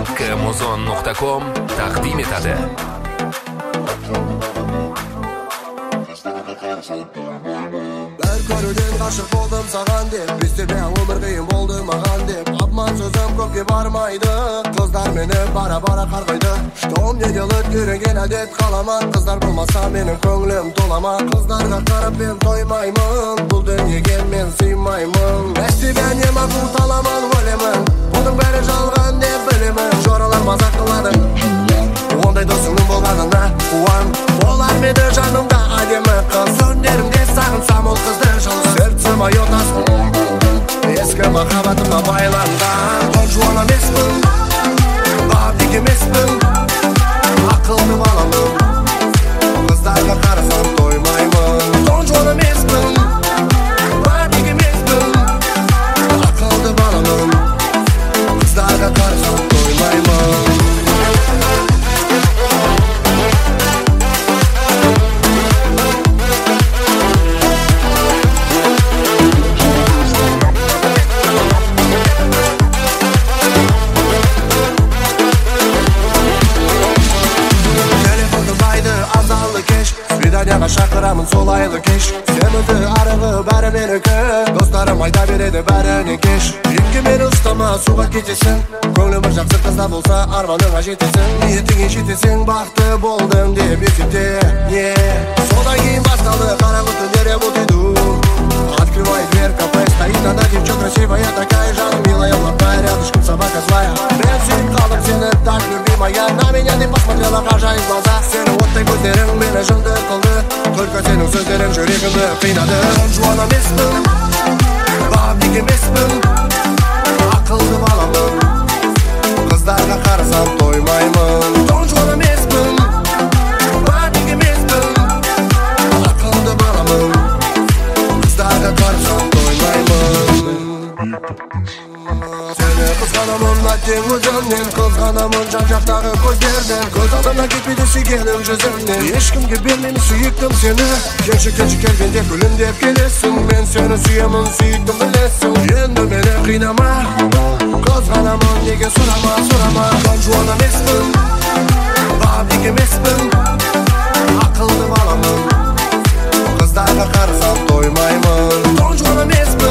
kmozon.com taqdim etadi. Ben körüden karşı oldum sağan dep, istemeye umur kıyım oldu mağan dep. Abman sözüm köpke barmaydı, kızlar meni bara kargıydı. Ştom yedilit yüregen adet kalaman, kızlar bulmasa benim könglim dolama. Kızlarga karıp ben toymayman, bul dünyege men sıymayman. Esti ben yema kurtalaman ölemen, bunun beri жалған dep bilemen. Жоralar mazak kıladı, onday dosunun bolganına uan. Olar medi janımda ademi kız, sönderimde sağınsam ol kızdı жалған. Сердцем ayotасın, eski makabatımla baylandan. Konjuan emesmin, babdik emesmin, akıllı balamın. Kızlarga karasam doymayman. Konjuan emesmin, babdik emesmin, akıllı balamın. Kızlarga karasam doymayman. Свиданияға шақырамын солайлы кеш. Семізді арығы бәрі менікі, достарым айта береді бәріне кеш. Емге мені ұстама, суға кетесің, көңілім бір жақсы қызда болса арманыңа жетесің. Ниетіңе жетесің, бақты болдым деп есепте. Содан кейін басталды қараңғы түндер, я вот иду. Открывай дверь, кафе, стоит она, девчонка красивая такая, жаным милая, плохая, рядышком собака злая. Мен сүйіп қалдым сені, так любимая, на меня ты посмотрела, ғажайып глаза. Сені оттай көздерің мені жынды қылды, только сенің сөздерің жүрегімді қинады. Конжуан емеспін, бабник емеспін, ақылды баламын, қыздарға қарасам тоймаймын. Конжуан емеспін, бабник емеспін, ақылды баламын, қыздарға қарасам тоймаймын. Seni kıskanamın әттең өзімнен, қызғанамын жан-жақтағы көздерден. Көз алдымнан кетпейді сүйгенім жүзіңнен. Ешкімге бермеймін сүйіктім сені, келші келгенде күлімдеп келесің. Мен сені сүйемін, сүйіктім білесің. Енді мені қинама, қызғанамын, неге сұрама. Конжуан емеспін, бабник емеспін, ақылды баламын, қыздарға қарасам тоймаймын. Конжуан емеспін,